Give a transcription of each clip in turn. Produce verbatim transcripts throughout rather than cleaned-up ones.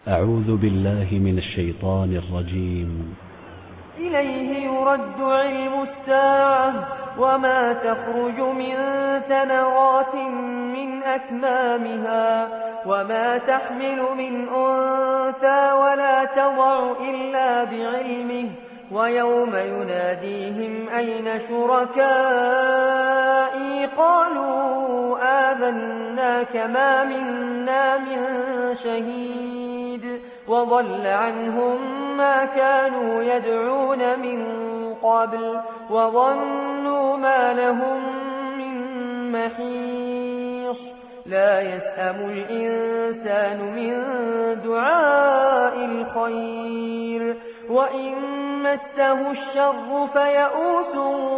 أعوذ بالله من الشيطان الرجيم. إليه يرد علم الساعة وما تخرج من ثمرات من أكمامها وما تحمل من أنثى ولا تضع إلا بعلمه ويوم يناديهم أين شركائي قالوا آذناك ما منا من شهيد وضل عنهم ما كانوا يدعون من قبل وظنوا ما لهم من محيص لا يسأم الإنسان من دعاء الخير وإن مسه الشر فيئوس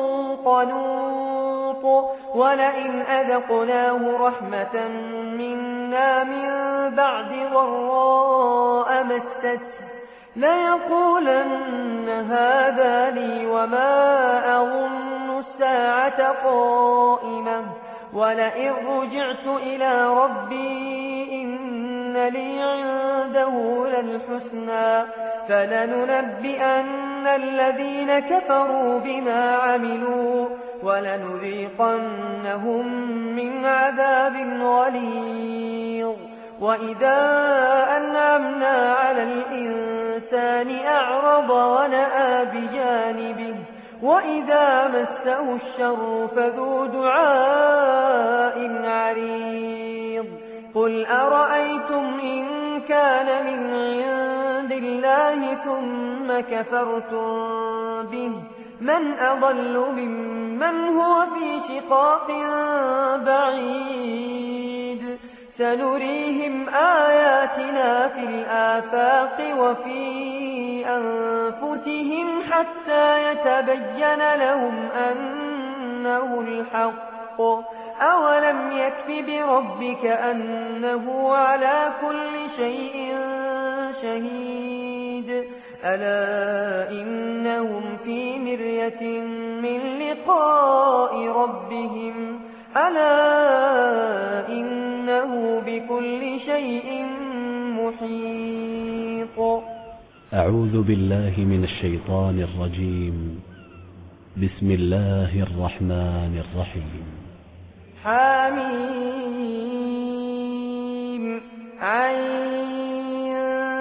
قنوط ولئن أذقناه رحمة منا من بعد ضراء مسته ليقولن هذا لي وما أظن الساعة قائمة ولئن رجعت إلى ربي إن لي عنده للحسنى فلننبئن الذين كفروا بما عملوا ولنذيقنهم من عذاب غليظ وإذا أنعمنا على الإنسان أعرض ونأى بجانبه وإذا مسه الشر فذو دعاء عريض قل أرأيتم إن كان من عند الله ثم كفرتم به من أضل ممن هو في شقاق بعيد سنريهم آياتنا في الآفاق وفي أنفسهم حتى يتبين لهم أنه الحق أولم يكف بربك أنه على كل شيء شهيد ألا إنهم في مرية من لقاء ربهم ألا إنه بكل شيء محيط. أعوذ بالله من الشيطان الرجيم. بسم الله الرحمن الرحيم. حميم عين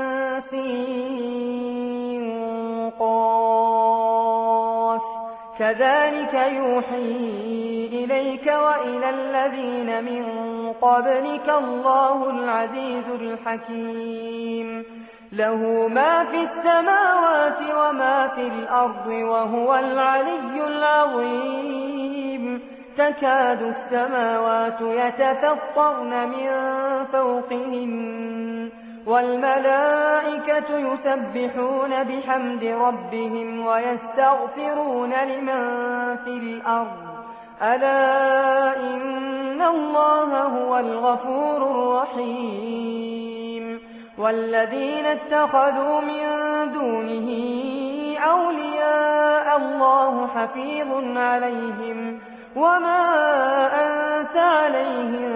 سين قاف كذلك يوحي إليك وإلى الذين من قبلك الله العزيز الحكيم له ما في السماوات وما في الأرض وهو العلي العظيم تكاد السماوات يتفطرن من فوقهن والملائكة يسبحون بحمد ربهم ويستغفرون لمن في الأرض ألا إن الله هو الغفور الرحيم والذين اتخذوا من دونه أولياء الله حفيظ عليهم وما أنت عليهم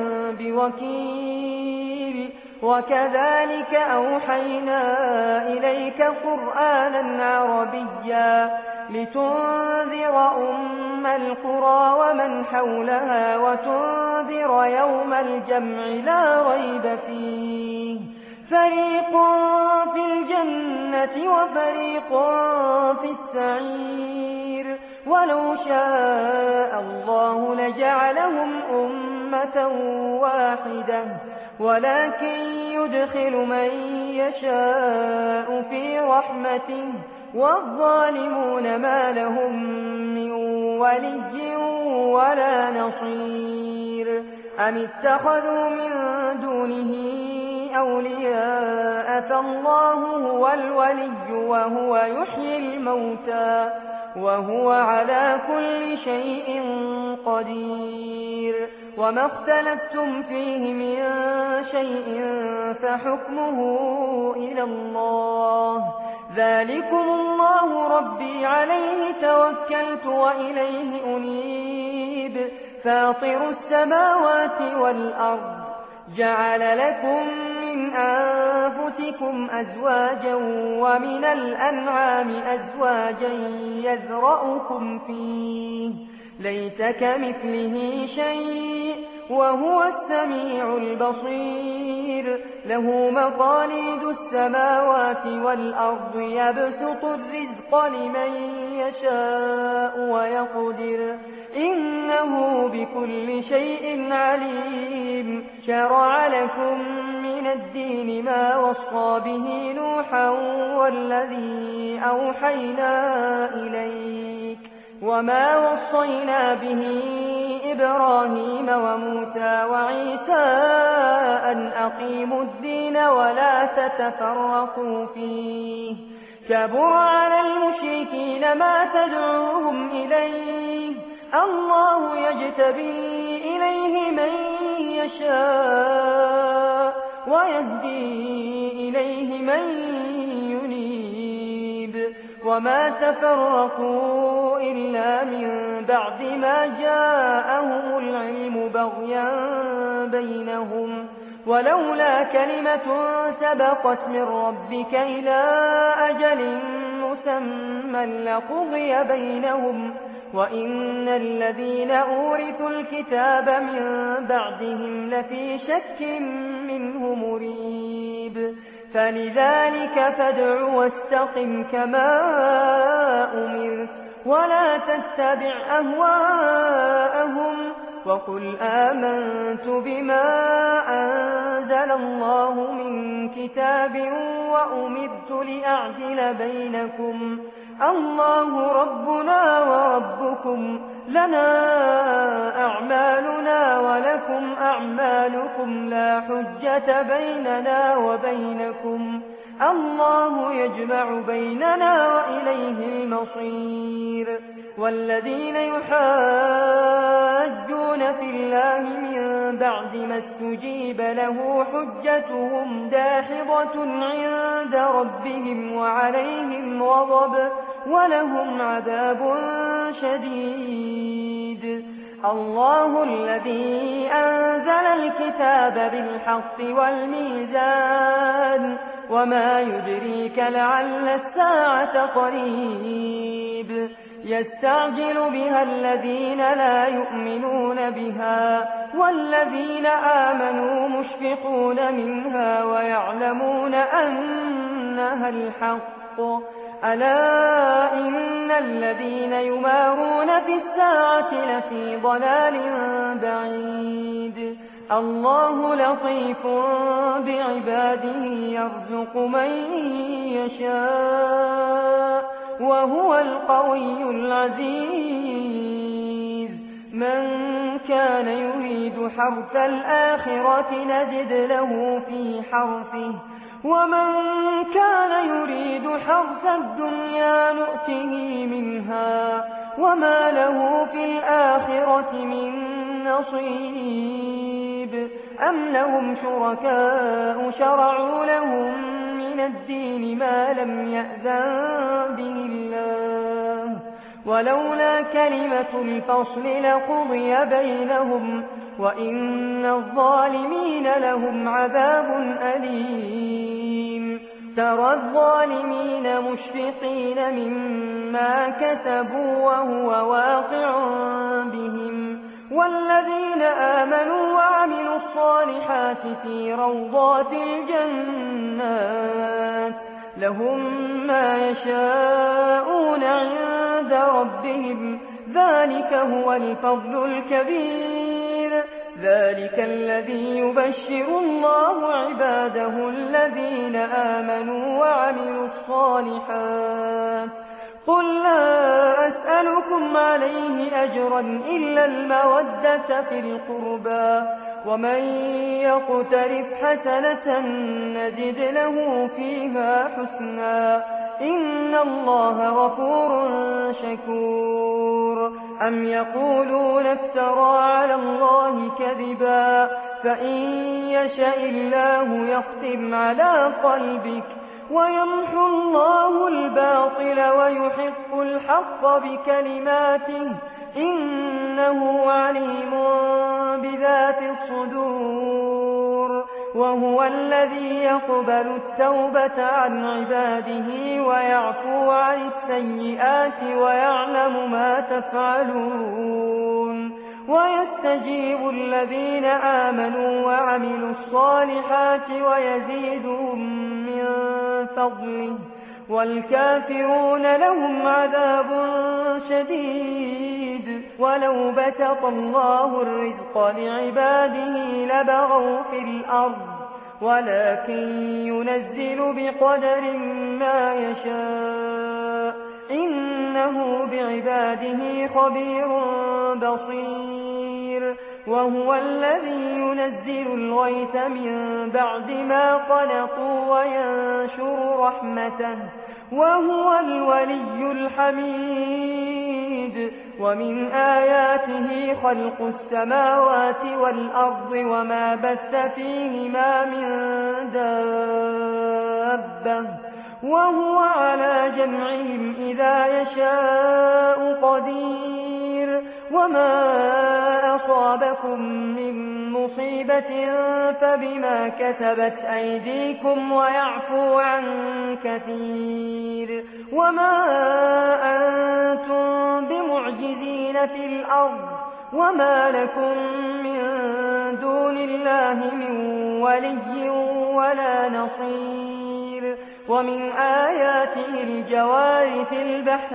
بوكيل وكذلك أوحينا إليك قرآنا عربيا لتنذر أم القرى ومن حولها وتنذر يوم الجمع لا ريب فيه فريق في الجنة وفريق في السعير ولو شاء الله لجعلهم أمة واحدة ولكن يدخل من يشاء في رحمته والظالمون ما لهم من ولي ولا نصير أم اتخذوا من دونه أولياء فالله هو الولي وهو يحيي الموتى وهو على كل شيء قدير وما اختلفتم فيه من شيء فحكمه إلى الله ذلكم الله ربي عليه توكلت وإليه أنيب فاطر السماوات والأرض جعل لكم من من أنفسكم أزواجا ومن الأنعام أزواجا يذرأكم فيه ليس كمثله شيء وهو السميع البصير له مقاليد السماوات والأرض يبسط الرزق لمن يشاء ويقدر إنه بكل شيء عليم شرع لكم من الدين ما وصى به نوحا والذي أوحينا إليك وما وصينا به إبراهيم وموسى وعيسى أن أقيموا الدين ولا تتفرقوا فيه كبر على المشركين ما تدعوهم إليه الله يجتبي إليه من يشاء ويهدي إليه من ينيب وما تفرقوا إلا من بعد ما جاءهم العلم بغيا بينهم ولولا كلمة سبقت من ربك إلى أجل مسمى لقضي بينهم وإن الذين أورثوا الكتاب من بعدهم لفي شك منه مريب فلذلك فادع واستقم كما أمرت ولا تتبع أهواءهم وقل آمنت بما أنزل الله من كتاب وأمرت لأعدل بينكم الله ربنا وربكم لنا أعمالنا ولكم أعمالكم لا حجة بيننا وبينكم الله يجمع بيننا وإليه المصير والذين يحاجون في الله من بعد ما استجيب له حجتهم داحضة عند ربهم وعليهم غضب ولهم عذاب شديد الله الذي أنزل الكتاب بالحق والميزان وما يدريك لعل الساعة قريب يستعجل بها الذين لا يؤمنون بها والذين آمنوا مشفقون منها ويعلمون أنها الحق ألا إن الذين يمارون في الساعة لفي ضلال بعيد الله لطيف بعباده يرزق من يشاء وهو القوي العزيز من كان يريد حرث الآخرة نزد له في حرثه ومن كان يريد حرث الدنيا نؤته منها وما له في الآخرة من نصيب أم لهم شركاء شرعوا لهم من الدين ما لم يأذن به الله ولولا كلمة الفصل لقضي بينهم وإن الظالمين لهم عذاب أليم ترى الظالمين مشفقين مما كسبوا وهو واقع بهم والذين آمنوا وعملوا الصالحات في روضات الجنات لهم ما يشاءون عند ربهم ذلك هو الفضل الكبير ذلك الذي يبشر الله عباده الذين آمنوا وعملوا الصالحات قل لا أسألكم عليه أجرا إلا المودة في القربى ومن يقترف حسنة نزد له فيها حسنا إن الله غفور شكور أم يقولون افترى على الله كذبا فإن يشاء الله يختم على قلبك ويمحو الله الباطل ويحق الحق بكلماته إنه عليم بذات الصدور وهو الذي يقبل التوبة عن عباده ويعفو عن السيئات ويعلم ما تفعلون ويستجيب الذين آمنوا وعملوا الصالحات ويزيدهم من فضله والكافرون لهم عذاب شديد ولو بسط الله الرزق لعباده لبغوا في الأرض ولكن ينزل بقدر ما يشاء إنه بعباده خبير بصير وهو الذي ينزل الغيث من بعد ما قنطوا وينشر رحمته وهو الولي الحميد ومن آياته خلق السماوات والأرض وما بث فيهما من دابة وهو على جمعهم إذا يشاء قدير وما أصابكم من مصيبة فبما كسبت أيديكم ويعفو عن كثير وما أنتم بمعجزين في الأرض وما لكم من دون الله من ولي ولا نصير ومن آياته الجوار في البحر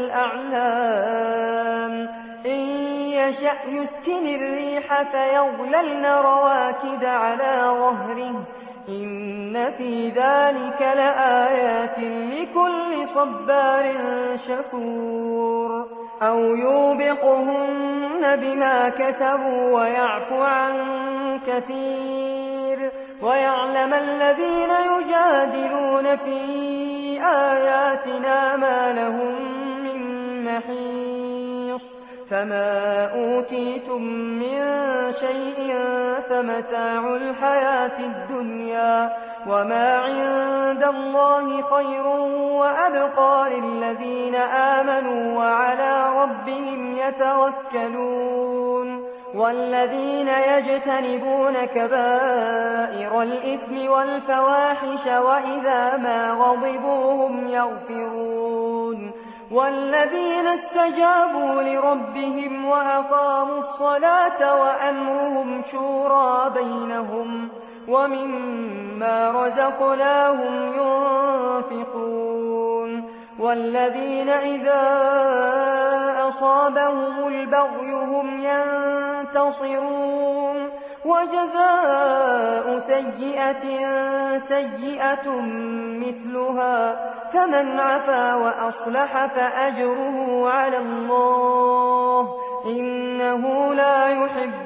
كالأعلام إن يشأ يسكن الريح فيظللن رواكد على ظهره إن في ذلك لآيات لكل صبار شكور أو يوبقهن بما كسبوا ويعفو عن كثير ويعلم الذين يجادلون في آياتنا ما لهم من محيص فما أوتيتم من شيء فمتاع الحياة الدنيا وما عند الله خير وأبقى للذين آمنوا وعلى ربهم يتوكلون والذين يجتنبون كبائر الإثم والفواحش وإذا ما غضبوا هم يغفرون والذين استجابوا لربهم وأقاموا الصلاة وأمرهم شورى بينهم ومما رزقناهم ينفقون والذين إذا أصابهم البغي هم ينتصرون وجزاء سيئة سيئة مثلها فمن عفا وأصلح فأجره على الله إنه لا يحب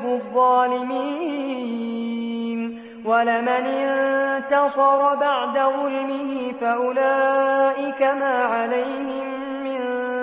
الظالمين ولمن انتصر بعد ظلمه فأولئك ما عليهم من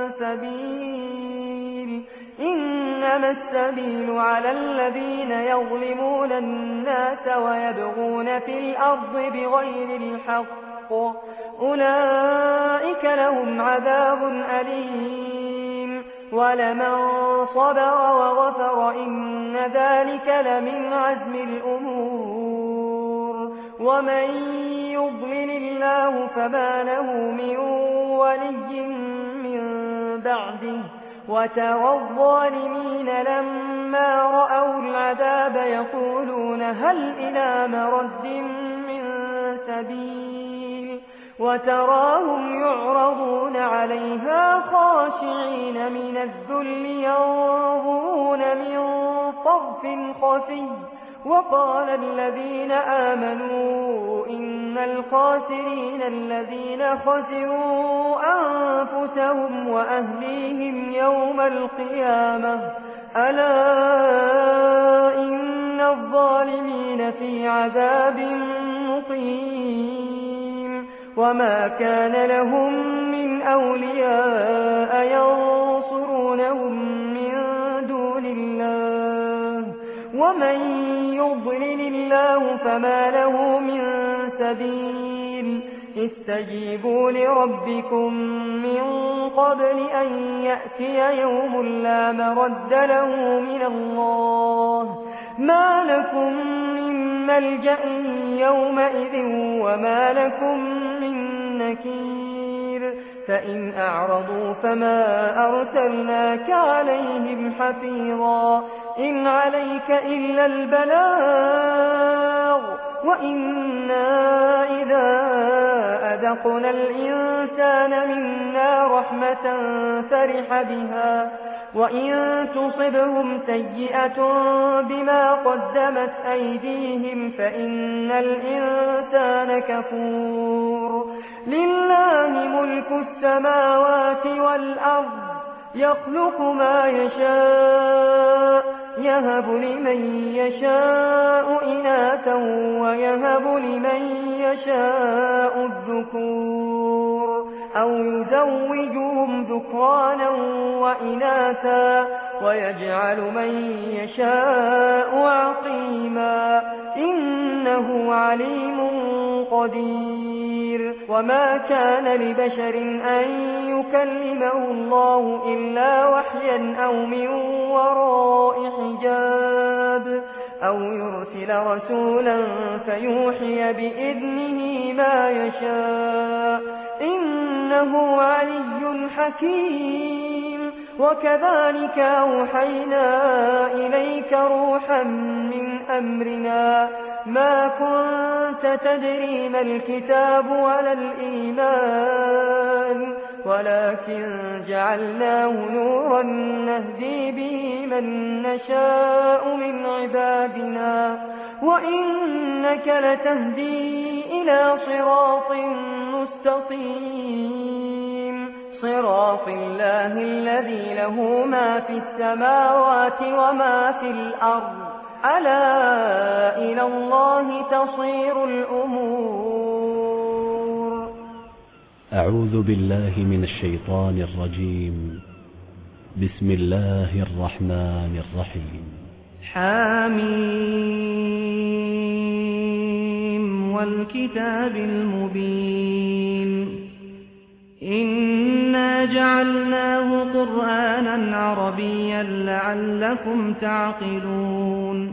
سبيل إنما السبيل على الذين يظلمون الناس ويبغون في الأرض بغير الحق أولئك لهم عذاب أليم ولمن صبر وغفر إن ذلك لمن عزم الأمور ومن يضلل الله فما له من ولي من بعده وترى الظالمين لما رأوا العذاب يقولون هل إلى مرد من سبيل وتراهم يعرضون عليها خاشعين من الذل ينظرون من طرف خفي وقال الذين آمنوا إن الخاسرين الذين خسروا أنفسهم وأهليهم يوم القيامة ألا إن الظالمين في عذاب مقيم وما كان لهم من أولياء ينصرونهم من دون الله ومن يضلل الله فما له من سبيل استجيبوا لربكم من قبل أن يأتي يوم لا مرد له من الله ما لكم من ملجأ يومئذ وما لكم من نكير فإن أعرضوا فما أرسلناك عليهم حفيظا إن عليك إلا البلاغ وإنا إذا أذقنا الإنسان منا رحمة فرح بها وإن تصبهم سيئة بما قدمت أيديهم فإن الإنسان كفور لله ملك السماوات والأرض يخلق ما يشاء يهب لمن يشاء إناثا ويهب لمن يشاء الذكور أو يزوجهم ذكرانا وإناثا ويجعل من يشاء عقيما إنه عليم قدير وما كان لبشر أن يكلمه الله إلا وحيا أو من وراء حجاب أو يرسل رسولا فيوحي بإذنه ما يشاء إنه علي حكيم وكذلك أوحينا إليك روحا من أمرنا ما كنت تدري ما الكتاب ولا الإيمان ولكن جعلناه نورا نهدي به من نشاء من عبادنا وإنك لتهدي إلى صراط مستقيم صراط الله الذي له ما في السماوات وما في الأرض ألا إلى الله تصير الأمور. أعوذ بالله من الشيطان الرجيم. بسم الله الرحمن الرحيم. حاميم والكتاب المبين إنا جعلناه قرآنا عربيا لعلكم تعقلون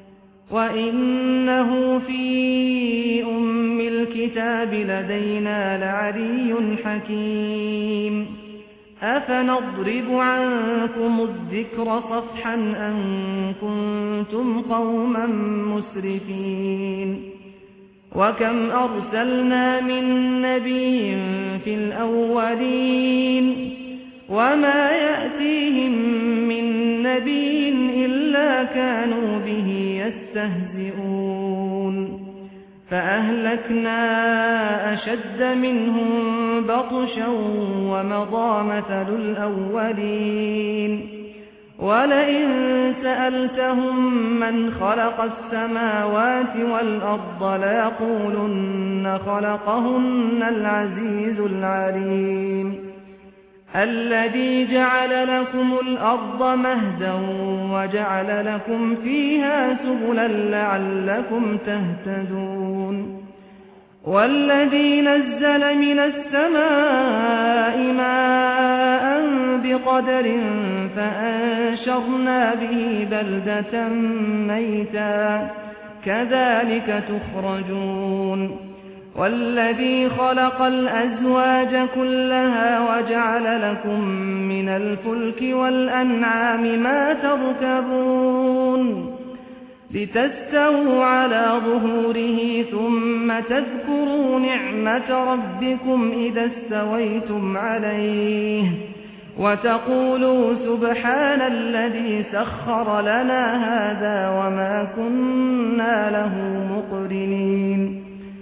وإنه في أم الكتاب لدينا لعلي حكيم أفنضرب عنكم الذكر صفحا أن كنتم قوما مسرفين وكم أرسلنا من نبي في الأولين وما يأتيهم من نبي إلا كانوا به يستهزئون فأهلكنا أشد منهم بطشا ومضى مثل الأولين ولئن سألتهم من خلق السماوات والأرض ليقولن خلقهن العزيز العليم الذي جعل لكم الأرض مهدا وجعل لكم فيها سبلا لعلكم تهتدون والذي نزل من السماء ماء بقدر فأنشرنا به بلدة ميتا كذلك تخرجون والذي خلق الأزواج كلها وجعل لكم من الفلك والأنعام ما تركبون لتستووا على ظهوره ثم تذكروا نعمة ربكم إذا استويتم عليه وتقولوا سبحان الذي سخر لنا هذا وما كنا له مقرنين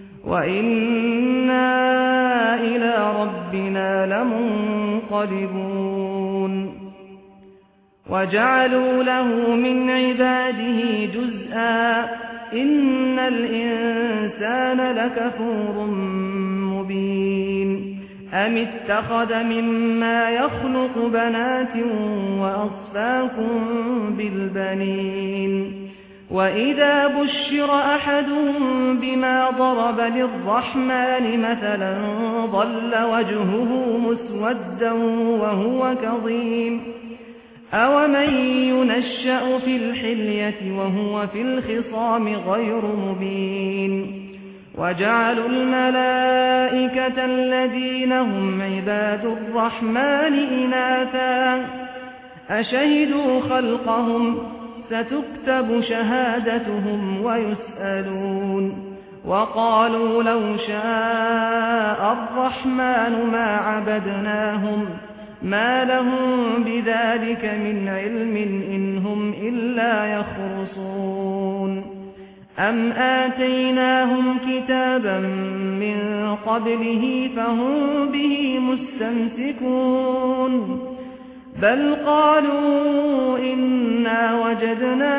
وإنا إلى ربنا لمنقلبون وجعلوا له من عباده جزءا إن الإنسان لكفور مبين أم اتخذ مما يخلق بنات وأصفاكم بالبنين وإذا بشر أحدهم بما ضرب للرحمن مثلا ظل وجهه مسودا وهو كظيم أَوَمَن يُنَشَّأُ فِي الْحِلْيَةِ وَهُوَ فِي الْخِصَامِ غَيْرُ مُبِينٍ وَجَعَلُوا الْمَلَائِكَةَ الَّذِينَ هُمْ عِبَادُ الرَّحْمَنِ إِنَاثًا أَشَهِدُوا خَلْقَهُمْ سَتُكْتَبُ شَهَادَتُهُمْ وَيُسْأَلُونَ وَقَالُوا لَوْ شَاءَ الرَّحْمَنُ مَا عَبَدْنَاهُمْ مَا لَهُم بِذَلِكَ مِنْ عِلْمٍ إِنْ هُمْ إِلَّا يَخْرُصُونَ أَمْ آتَيْنَاهُمْ كِتَابًا مِّن قَبْلِهِ فَهُم بِهِ مُسْتَمْسِكُونَ بَلْ قَالُوا إِنَّا وَجَدْنَا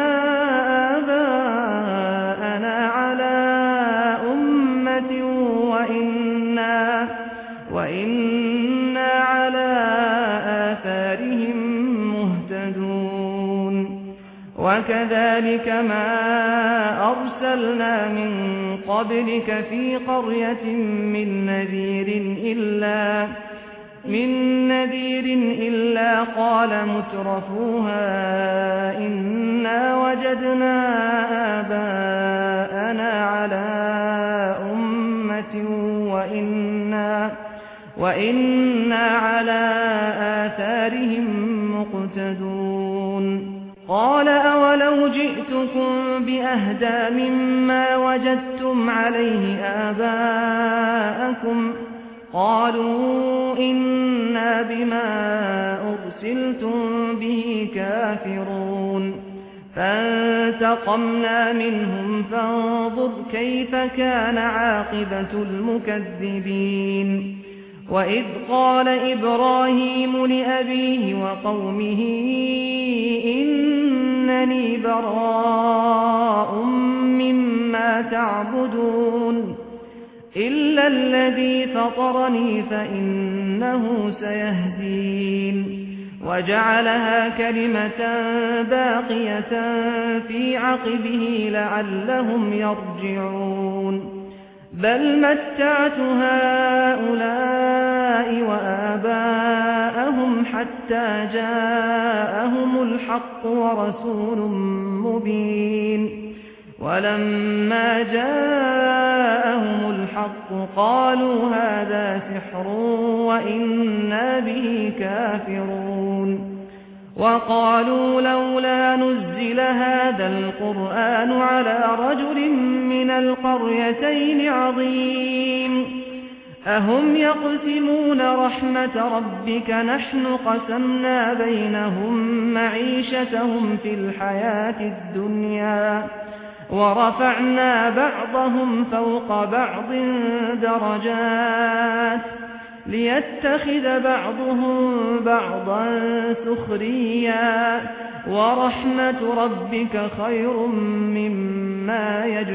آبَاءَنَا عَلَىٰ أُمَّةٍ وَإِنَّا وَإِنَّا عَلَىٰ آثَارِهِم مُّهْتَدُونَ وَكَذَٰلِكَ مَا أَرْسَلْنَا مِن قَبْلِكَ فِي قَرْيَةٍ مِّن نَّذِيرٍ إِلَّا مِن نَّذِيرٍ إِلَّا قَالَ مُتْرَفُوهَا إِنَّا وَجَدْنَا آبَاءَنَا عَلَىٰ أُمَّةٍ وَإِنَّا وَإِنَّا عَلَىٰ آثَارِهِم مُّقْتَدُونَ قَالَ أَوَلَوْ جِئْتُكُم بِأَهْدَىٰ مِمَّا وَجَدتُّمْ عَلَيْهِ آبَاءَكُمْ قَالُوا إِنَّا بِمَا أُرْسِلْتُم بِهِ كَافِرُونَ فَانتَقَمْنَا مِنْهُمْ فَانظُرْ كَيْفَ كَانَ عَاقِبَةُ الْمُكَذِّبِينَ وَإِذْ قَالَ إِبْرَاهِيمُ لِأَبِيهِ وَقَوْمِهِ إِنَّنِي بَرَاءٌ مِّمَّا تَعْبُدُونَ إِلَّا الَّذِي فَطَرَنِي فَإِنَّهُ سَيَهْدِينِ وَجَعَلَهَا كَلِمَةً بَاقِيَةً فِي عَقِبِهِ لَعَلَّهُمْ يَرْجِعُونَ بَلْ مَتَّعْتُ هَٰؤُلَاءِ وَآبَاءَهُمْ حَتَّىٰ جَاءَهُمُ الْحَقُّ وَرَسُولٌ مُّبِينٌ وَلَمَّا جَاءَهُمُ الْحَقُّ قَالُوا هَٰذَا سِحْرٌ وَإِنَّا بِهِ كَافِرُونَ وَقَالُوا لَوْلَا نُزِّلَ هَٰذَا الْقُرْآنُ عَلَىٰ رَجُلٍ مِّنَ الْقَرْيَتَيْنِ عَظِيمٍ أَهُمْ يَقْسِمُونَ رَحْمَةَ رَبِّكَ نَحْنُ قَسَمْنَا بَيْنَهُم مَّعِيشَتَهُمْ فِي الْحَيَاةِ الدُّنْيَا وَرَفَعْنَا بَعْضَهُمْ فَوْقَ بَعْضٍ دَرَجَاتٍ لِيَتَّخِذَ بَعْضُهُم بَعْضًا سُخْرِيًّا وَرَحْمَةُ رَبِّكَ خَيْرٌ مِّمَّا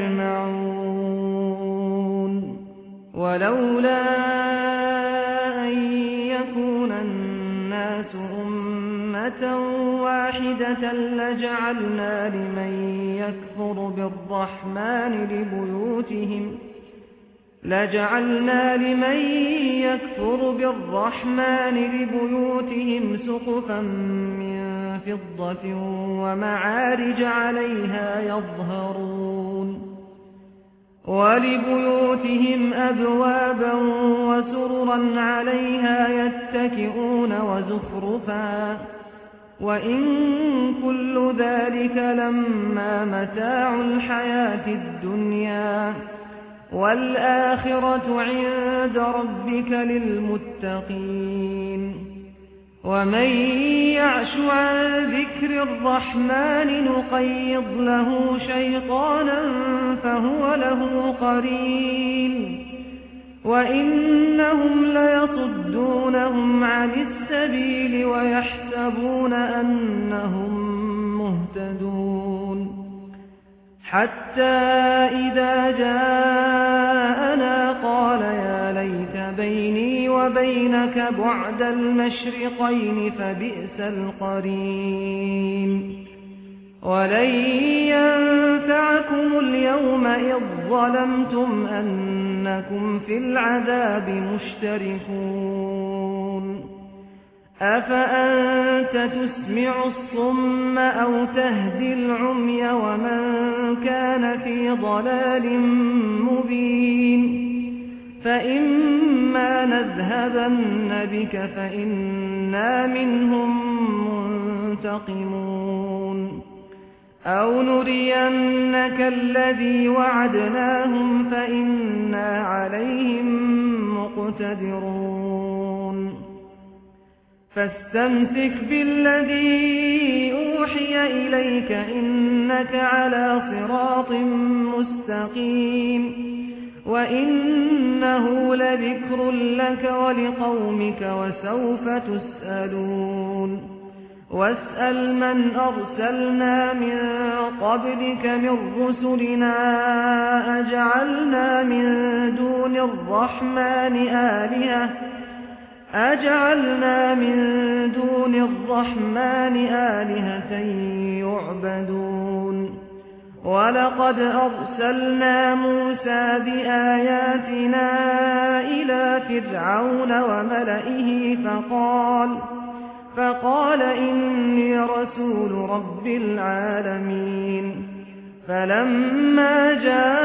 يَجْمَعُونَ وَلَوْلَا أَن يَكُونَ النَّاسُ أُمَّةً وَاحِدَةً لَّجَعَلْنَا لِمَن يَكْفُرُ بِالرَّحْمَٰنِ لِبُيُوتِهِمْ لَجَعَلْنَا لِمَن يَكْفُرُ بِالرَّحْمَٰنِ لِبُيُوتِهِمْ سُقُفًا مِّن فِضَّةٍ وَمَعَارِجَ عَلَيْهَا يَظْهَرُونَ وَلِبُيُوتِهِمْ أَبْوَابًا وَسُرُرًا عَلَيْهَا يَتَّكِئُونَ وَزُخْرُفًا وَإِن كُلُّ ذَلِكَ لَمَّا مَتَاعُ الْحَيَاةِ الدُّنْيَا وَالْآخِرَةُ عِندَ رَبِّكَ لِلْمُتَّقِينَ وَمَن يَعْشُ عَن ذِكْرِ الرَّحْمَٰنِ نُقَيِّضْ لَهُ شَيْطَانًا فَهُوَ لَهُ قَرِينٌ وَإِنَّهُمْ لَيَصُدُّونَهُمْ عَنِ السَّبِيلِ وَيَحْسَبُونَ أَنَّهُم مُّهْتَدُونَ حَتَّىٰ إِذَا جَاءَنَا قَالَ يَا لَيْتَ بَيْنِي وَبَيْنَكَ بُعْدَ الْمَشْرِقَيْنِ فَبِئْسَ الْقَرِينُ وَلَن يَنفَعَكُمُ الْيَوْمَ إِذ ظَّلَمْتُمْ أَنَّكُمْ فِي الْعَذَابِ مُشْتَرِكُونَ أفأنت تسمع الصم أو تهدي العمي ومن كان في ضلال مبين فإما نذهبن بك فإنا منهم منتقمون أو نرينك الذي وعدناهم فإنا عليهم مقتدرون فاستمسك بالذي أوحي إليك إنك على صراط مستقيم وإنه لذكر لك ولقومك وسوف تسألون واسأل من أرسلنا من قبلك من رسلنا أجعلنا من دون الرحمن آلهة أجعلنا من دون الرحمن آلهة يعبدون ولقد أرسلنا موسى بآياتنا إلى فرعون وملئه فقال فقال إني رسول رب العالمين فلما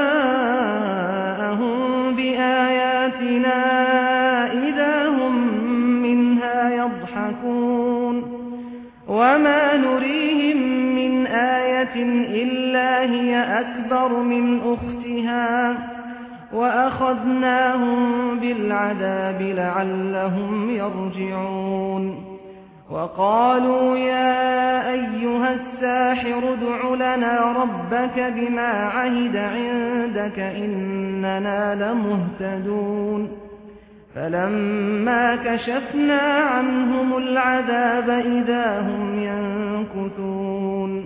جاءهم بآياتنا إذا هم منها يضحكون وما نريهم من آية إلا هي أكبر من أختها وأخذناهم بالعذاب لعلهم يرجعون وقالوا يا أيها الساحر ادع لنا ربك بما عهد عندك إننا لمهتدون فلما كشفنا عنهم العذاب إذا هم ينكثون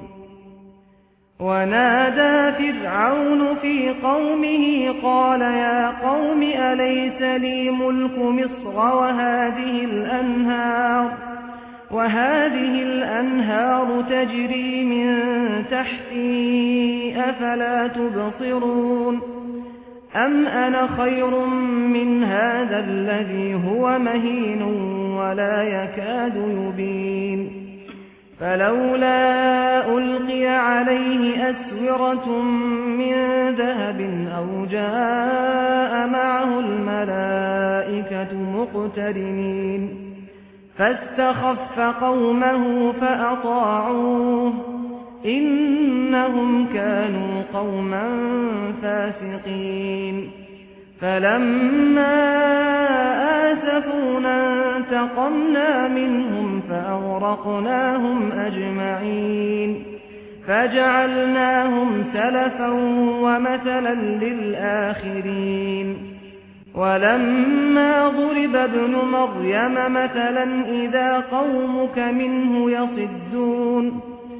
ونادى فرعون في قومه قال يا قوم أليس لي ملك مصر وهذه الأنهار وهذه الأنهار تجري من تحتي أفلا تبصرون أم أنا خير من هذا الذي هو مهين ولا يكاد يبين فلولا ألقي عليه أسورة من ذهب أو جاء معه الملائكة مقترنين فاستخف قومه فأطاعوه إنهم كانوا قوما فاسقين فلما آسفونا انتقمنا منهم فأغرقناهم أجمعين فجعلناهم سلفا ومثلا للآخرين ولما ضرب ابن مريم مثلا إذا قومك منه يصدون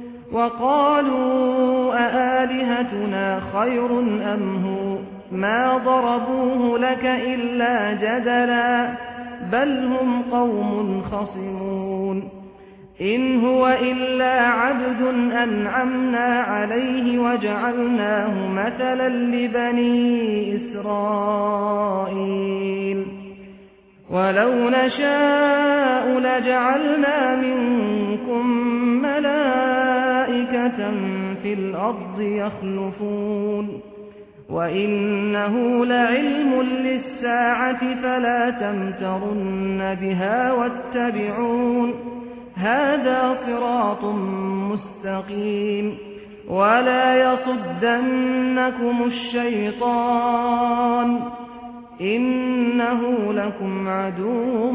وقالوا أآلهتنا خير أم هو ما ضربوه لك إلا جدلا بل هم قوم خصمون إن هو إلا عبد أنعمنا عليه وجعلناه مثلا لبني إسرائيل ولو نشاء لجعلنا منكم ملائكة في الأرض يخلفون وإنه لعلم للساعة فلا تمترن بها واتبعون هذا صراط مستقيم ولا يصدنكم الشيطان إنه لكم عدو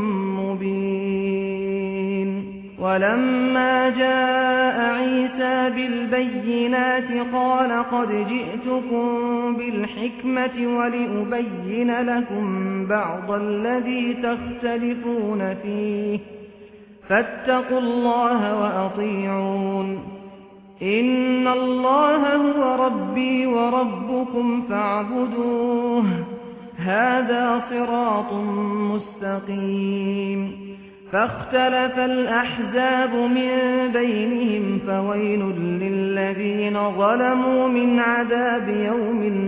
مبين ولما جاء عيسى بالبينات قال قد جئتكم بالحكمة ولأبين لكم بعض الذي تختلفون فيه فاتقوا الله وأطيعون إن الله هو ربي وربكم فاعبدوه هذا صراط مستقيم فاختلف الأحزاب من بينهم فويل للذين ظلموا من عذاب يوم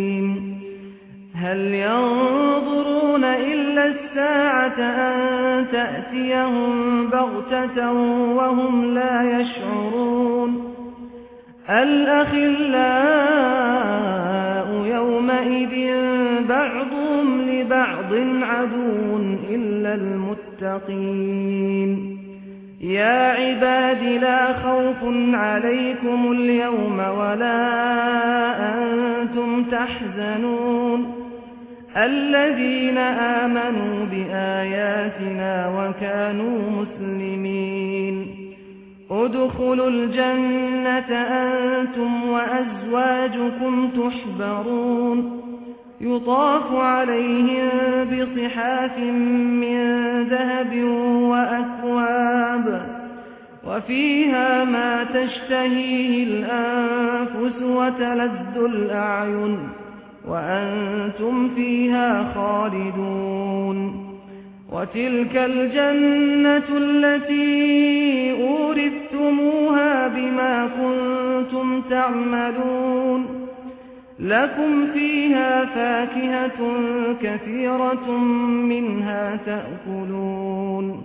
أليم هل ينظرون إلا الساعة أن تأتيهم بغتة وهم لا يشعرون الأخلاء يومئذ بعضهم لبعض عدو إلا المتقين يا عباد لا خوف عليكم اليوم ولا أنتم تحزنون الذين آمنوا بآياتنا وكانوا مسلمين ادخلوا الجنة أنتم وأزواجكم تحبرون يطاف عليهم بصحاف من ذهب وأكواب وفيها ما تشتهيه الأنفس وتلذ الأعين وأنتم فيها خالدون وتلك الجنة التي أورثتموها بما كنتم تعملون لكم فيها فاكهة كثيرة منها تأكلون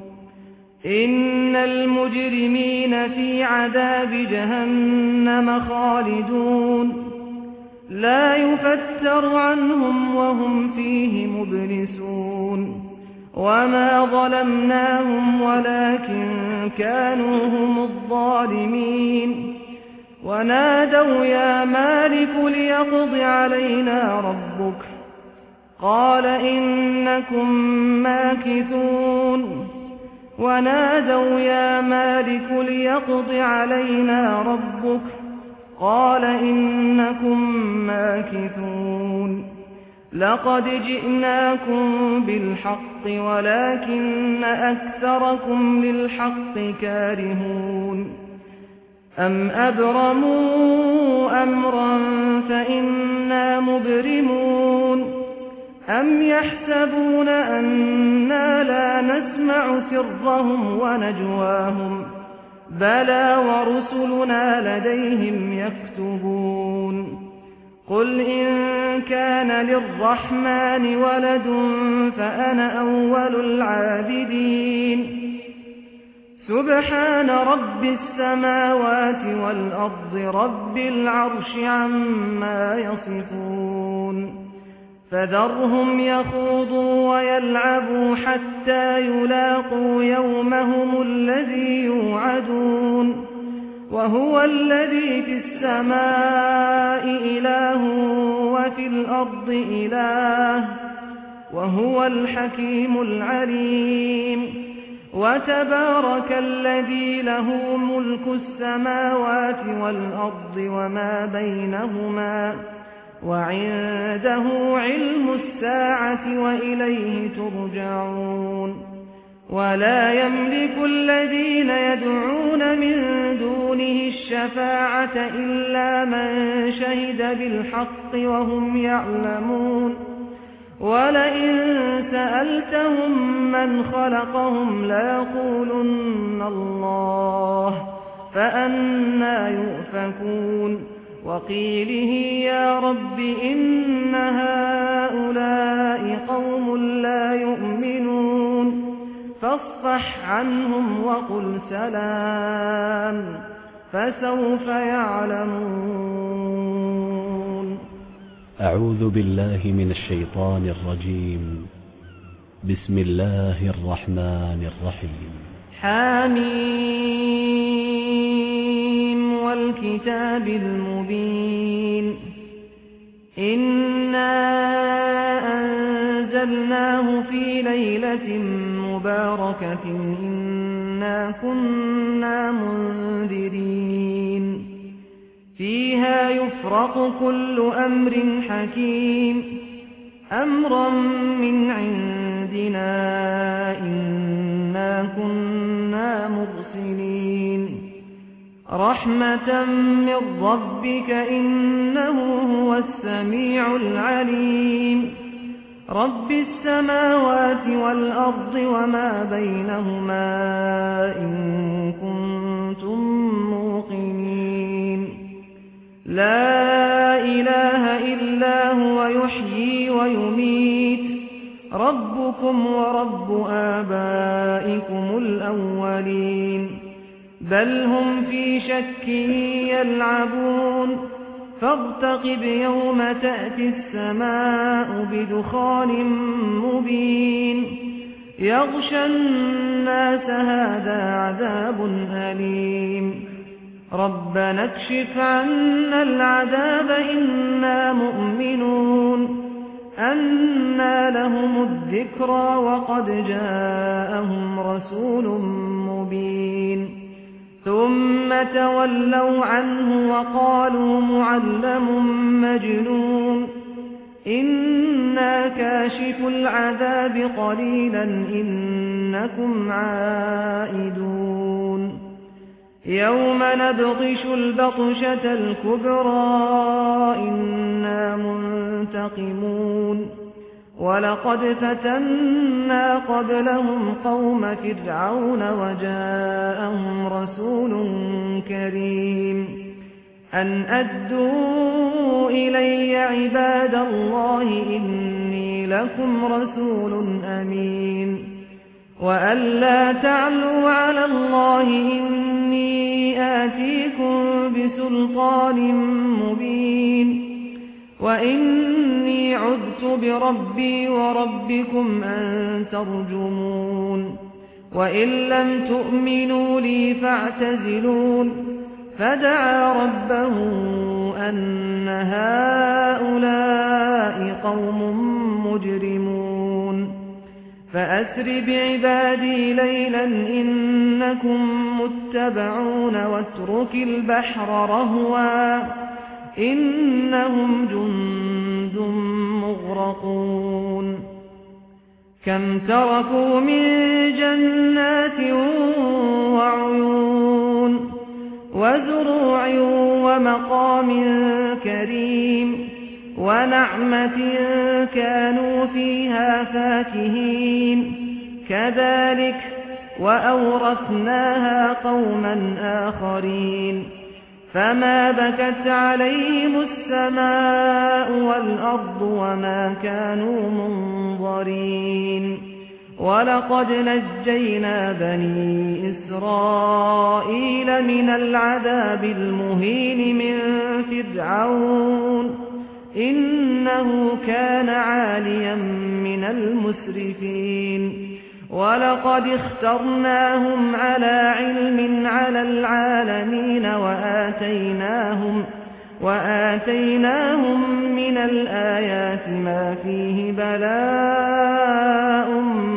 إن المجرمين في عذاب جهنم خالدون لا يفتر عنهم وهم فيه مبلسون وما ظلمناهم ولكن كانوا هم الظالمين ونادوا يا مالك ليقض علينا ربك قال إنكم ماكثون ونادوا يا مالك ليقض علينا ربك قال إنكم ماكثون لقد جئناكم بالحق ولكن أكثركم للحق كارهون أم أبرموا أمرا فإنا مبرمون أم يحسبون أنا لا نسمع سرهم ونجواهم بلى ورسلنا لديهم يكتبون قل إن كان للرحمن ولد فأنا أول العابدين سبحان رب السماوات والأرض رب العرش عما يصفون فذرهم يخوضوا ويلعبوا حتى يلاقوا يومهم الذي يوعدون وهو الذي في السماء إله وفي الأرض إله وهو الحكيم العليم وتبارك الذي له ملك السماوات والأرض وما بينهما وعنده علم الساعة وإليه ترجعون ولا يملك الذين يدعون من دونه الشفاعة إلا من شهد بالحق وهم يعلمون ولئن سألتهم من خلقهم ليقولن الله فأنى يؤفكون وقيله يا رب إن هؤلاء قوم لا يؤمنون فاصفح عنهم وقل سلام فسوف يعلمون. أعوذ بالله من الشيطان الرجيم. بسم الله الرحمن الرحيم. حميم والكتاب المبين إنا أنزلناه في ليلة مباركة إنا كنا منذرين فيها يفرق كل أمر حكيم أمرا من عندنا إنا كنا مرسلين رحمة من ربك إنه هو السميع العليم رب السماوات والأرض وما بينهما إن كنتم موقنين لا إله إلا هو يحيي ويميت ربكم ورب آبائكم الأولين بل هم في شك يلعبون فارتقب يوم تأتي السماء بدخان مبين يغشى الناس هذا عذاب أليم ربنا اكشف عنا العذاب إنا مؤمنون أنى لهم الذكرى وقد جاءهم رسول مبين ثم تولوا عنه وقالوا معلم مجنون إنا كاشف العذاب قليلا إنكم عائدون يوم نبطش البطشة الكبرى إنا منتقمون ولقد فتنا قبلهم قوم فرعون وجاءهم رسول كريم أن أدوا إلي عباد الله إني لكم رسول أمين وأن لا تعلوا على الله إني آتيكم بسلطان مبين وإني عذت بربي وربكم أن ترجمون وإن لم تؤمنوا لي فاعتزلون فدعا ربه أن هؤلاء قوم مجرمون فأسر بعبادي ليلا إنكم متبعون واترك البحر رهوا إنهم جند مغرقون كم تركوا من جنات وعيون وزروع ومقام كريم ونعمة كانوا فيها فاكهين كذلك وأورثناها قوما آخرين فما بكت عليهم السماء والأرض وما كانوا منظرين ولقد نجينا بني إسرائيل من العذاب المهين من فرعون إنه كان عاليا من المسرفين ولقد اخترناهم على علم على العالمين وآتيناهم وآتيناهم من الآيات ما فيه بلاء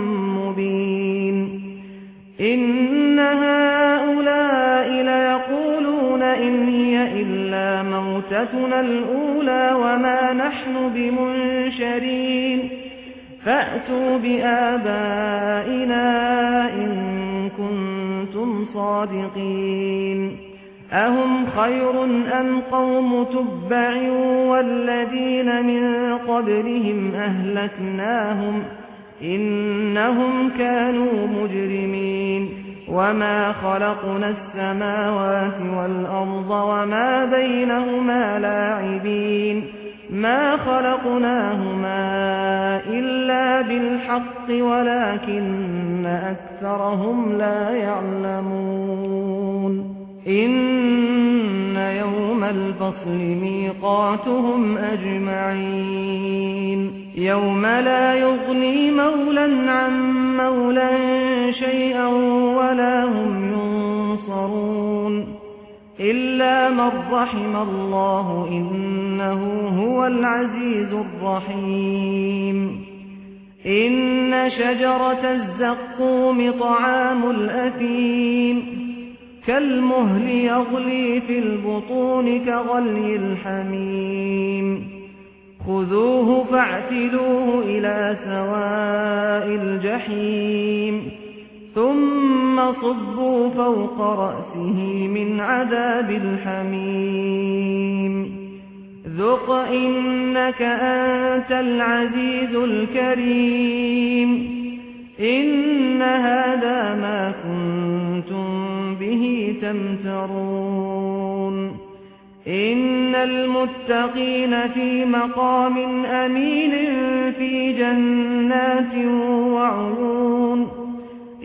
مبين إن هؤلاء ليقولون إن هي إلا موتتنا الأولى وما نحن بمنشرين فأتوا بآبائنا إن كنتم صادقين أهم خير أم قوم تبع والذين من قبلهم أهلكناهم إنهم كانوا مجرمين وما خلقنا السماوات والأرض وما بينهما لاعبين ما خلقناهما إلا بالحق ولكن أكثرهم لا يعلمون إن يوم الفصل ميقاتهم أجمعين يوم لا يغني مولى عن مولى شيئا ولا هم ينصرون إلا من رحم الله إنه هو العزيز الرحيم إن شجرة الزقوم طعام الأثيم كالمهل يغلي في البطون كغلي الحميم خذوه فاعتلوه إلى سواء الجحيم ثم صبوا فوق رأسه من عذاب الحميم ذق إنك أنت العزيز الكريم إن هذا ما كنتم به تمترون إن المتقين في مقام أمين في جنات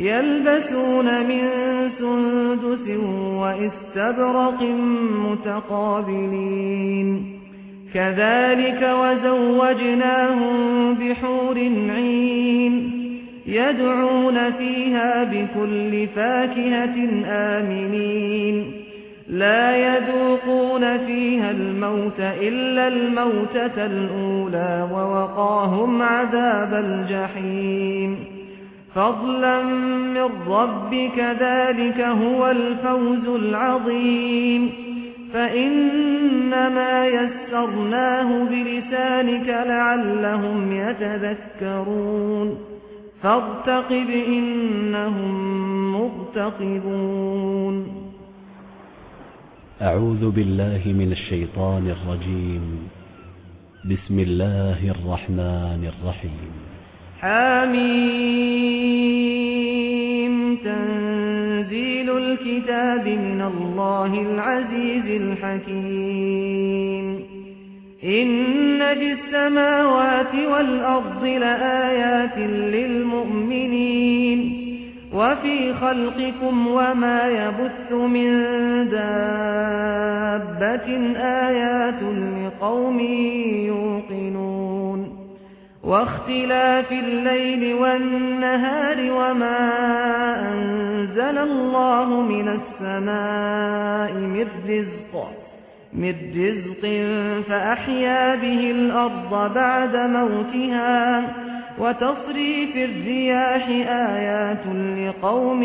يلبسون من سندس وإستبرق متقابلين كذلك وزوجناهم بحور عين يدعون فيها بكل فاكهة آمنين لا يذوقون فيها الموت إلا الموتة الأولى ووقاهم عذاب الجحيم فضلا من ربك ذلك هو الفوز العظيم فإنما يسرناه بلسانك لعلهم يتذكرون فارتقب إنهم مرتقبون أعوذ بالله من الشيطان الرجيم بسم الله الرحمن الرحيم حميم تنزيل الكتاب من الله العزيز الحكيم إن في السماوات والأرض لآيات للمؤمنين وفي خلقكم وما يبث من دابة آيات لقوم يوقنون واختلاف الليل والنهار وما أنزل الله من السماء من رزق من رزق فأحيا به الأرض بعد موتها وتصريف الرياح آيات لقوم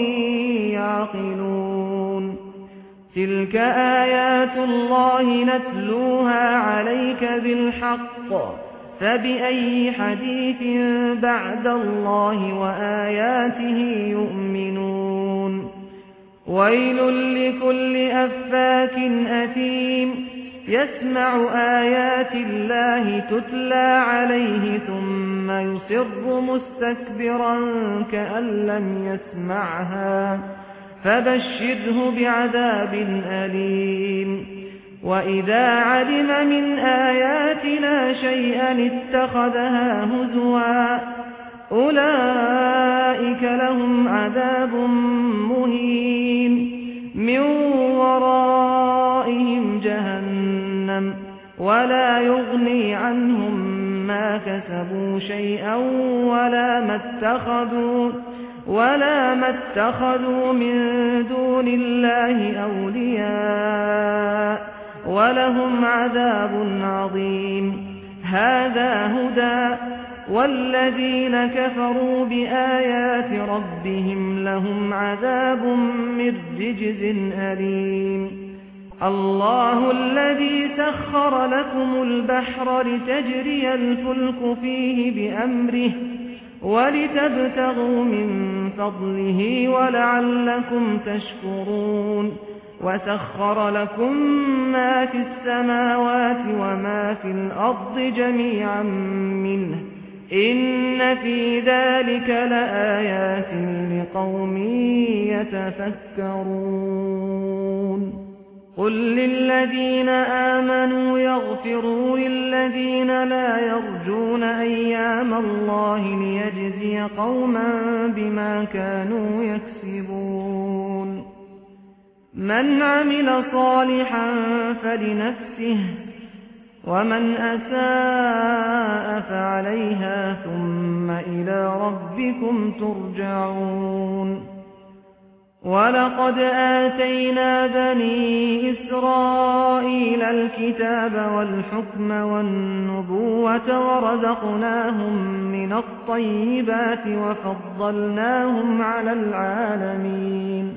يعقلون تلك آيات الله نتلوها عليك بالحق فبأي حديث بعد الله وآياته يؤمنون ويل لكل أفاك أثيم يسمع آيات الله تتلى عليه ثم يصر مستكبرا كأن لم يسمعها فبشره بعذاب أليم وإذا علم من آياتنا شيئا اتخذها هزوا أولئك لهم عذاب مهين من ورائهم جهنم ولا يغني عنهم ما كسبوا شيئا ولا ما اتخذوا ولا ما اتخذوا من دون الله أولياء ولهم عذاب عظيم هذا هدى والذين كفروا بآيات ربهم لهم عذاب من رجز أليم الله الذي سخر لكم البحر لتجري الفلك فيه بأمره ولتبتغوا من فضله ولعلكم تشكرون وسخر لكم ما في السماوات وما في الأرض جميعا منه إن في ذلك لآيات لقوم يتفكرون قل للذين آمنوا يغفروا للذين لا يرجون أيام الله ليجزي قوما بما كانوا يكسبون من عمل صالحا فلنفسه ومن أساء فعليها ثم إلى ربكم ترجعون ولقد آتينا بني إسرائيل الكتاب والحكم والنبوة ورزقناهم من الطيبات وفضلناهم على العالمين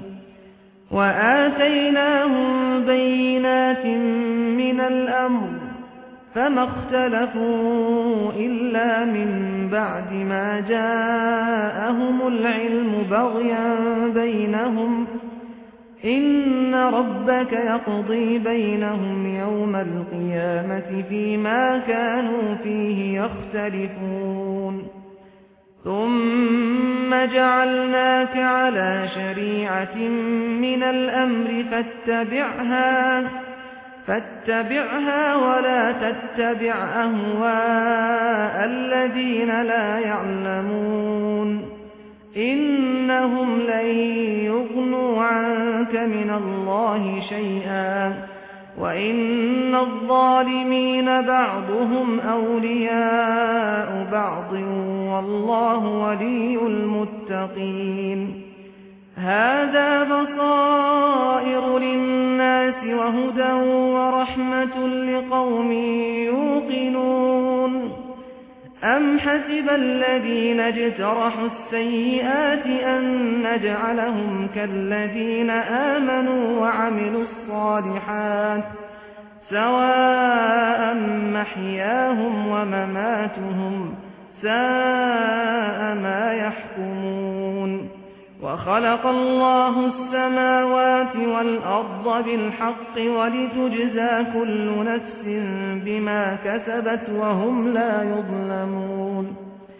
وآتيناهم بينات من الأمر فما اختلفوا إلا من بعد ما جاءهم العلم بغيا بينهم إن ربك يقضي بينهم يوم القيامة فيما كانوا فيه يختلفون ثم جعلناك على شريعة من الأمر فاتبعها فاتبعها ولا تتبع أهواء الذين لا يعلمون إنهم لن يغنوا عنك من الله شيئا وإن الظالمين بعضهم أولياء بعض والله ولي المتقين هذا بصائر للناس وهدى ورحمة لقوم يوقنون أم حسب الذين اجترحوا السيئات أن نجعلهم كالذين آمنوا وعملوا الصالحات سواء محياهم ومماتهم ساء ما يحكمون وخلق الله السماوات والأرض بالحق ولتجزى كل نفس بما كسبت وهم لا يظلمون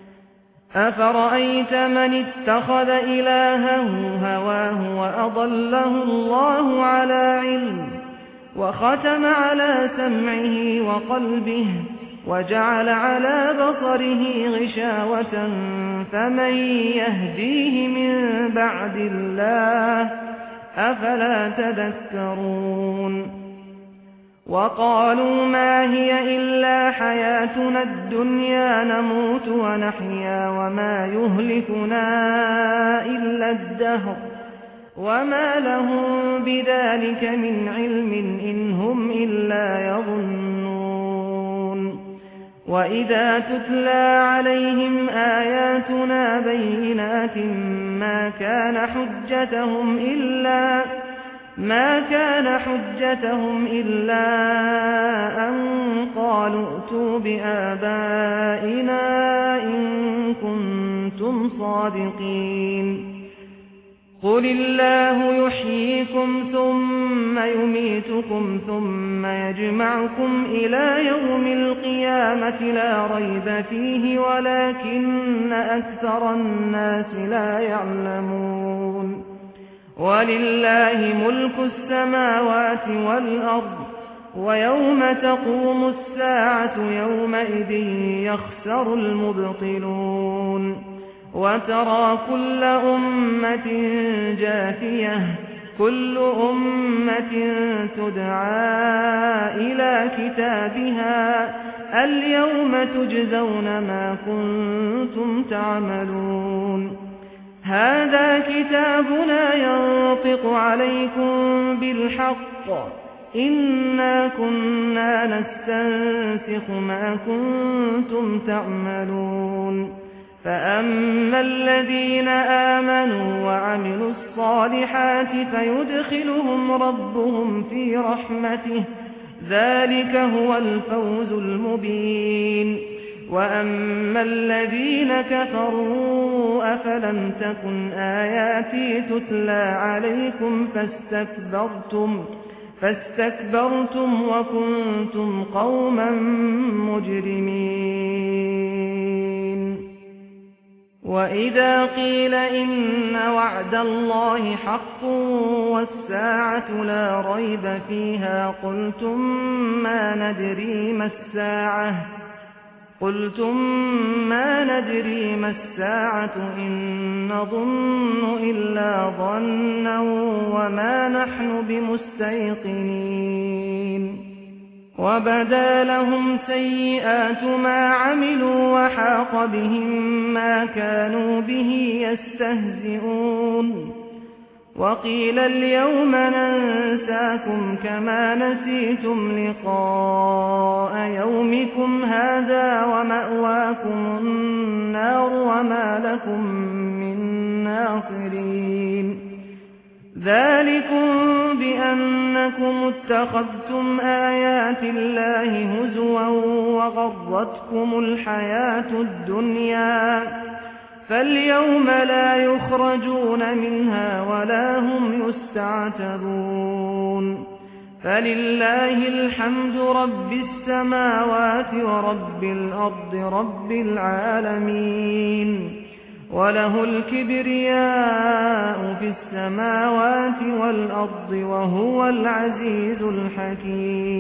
أفرأيت من اتخذ إلهه هواه وأضله الله على علم وختم على سمعه وقلبه وجعل على بصره غشاوة فمن يهديه من بعد الله أفلا تذكرون وقالوا ما هي إلا حياتنا الدنيا نموت ونحيا وما يهلكنا إلا الدهر وما لهم بذلك من علم إن هم إلا يظنون وإذا تتلى عليهم آياتنا بينات ما كان حجتهم إلا ما كان حجتهم إلا أن قالوا ائتوا بآبائنا إن كنتم صادقين قل الله يحييكم ثم يميتكم ثم يجمعكم إلى يوم القيامة لا ريب فيه ولكن أكثر الناس لا يعلمون ولله ملك السماوات والأرض ويوم تقوم الساعة يومئذ يخسر المبطلون وترى كل أمة جاثية كل أمة تدعى إلى كتابها اليوم تجزون ما كنتم تعملون هذا كتابنا ينطق عليكم بالحق إنا كنا نستنسخ ما كنتم تعملون فأما الذين آمنوا وعملوا الصالحات فيدخلهم ربهم في رحمته ذلك هو الفوز المبين وأما الذين كفروا أفلم تكن آياتي تتلى عليكم فاستكبرتم فاستكبرتم وكنتم قوما مجرمين وإذا قيل إن وعد الله حق والساعة لا ريب فيها قلتم ما ندري ما الساعة قلتم ما ندري ما الساعة إن نظن إلا ظنا وما نحن بمستيقنين وبدا لهم سيئات ما عملوا وحاق بهم ما كانوا به يستهزئون وقيل اليوم ننساكم كما نسيتم لقاء يومكم هذا ومأواكم النار وما لكم من ناصرين ذلكم بأنكم اتخذتم آيات الله هزوا وغرتكم الحياة الدنيا فاليوم لا يخرجون منها ولا هم يستعتبون فلله الحمد رب السماوات ورب الأرض رب العالمين وله الكبرياء في السماوات والأرض وهو العزيز الحكيم